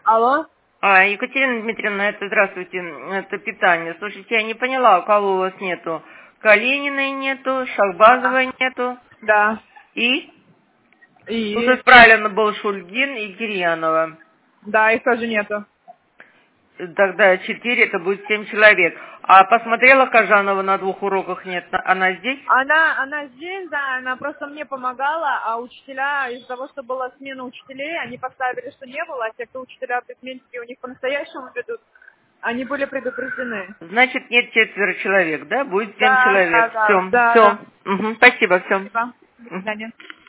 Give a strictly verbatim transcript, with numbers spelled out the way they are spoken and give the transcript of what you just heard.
Алло. А, Екатерина Дмитриевна, это здравствуйте, это питание. Слушайте, я не поняла, у кого у вас нету? Калининой нету, Шахбазовой Да. нету. Да. И? И? Ну, то есть правильно был Шульгин и Кирьянова. Да, их тоже нету. Тогда четыре, это будет семь человек. А посмотрела Кожанова на двух уроках, нет? Она здесь? Она, она здесь, да, она просто мне помогала, а учителя, из-за того, что была смена учителей, они поставили, что не было, а те, кто учителя при смене, у них по-настоящему ведут, они были предупреждены. Значит, нет четверо человек, да? Будет семь Да, да, человек. да, Все, да, все. да. Угу, спасибо, все. Спасибо. До свидания.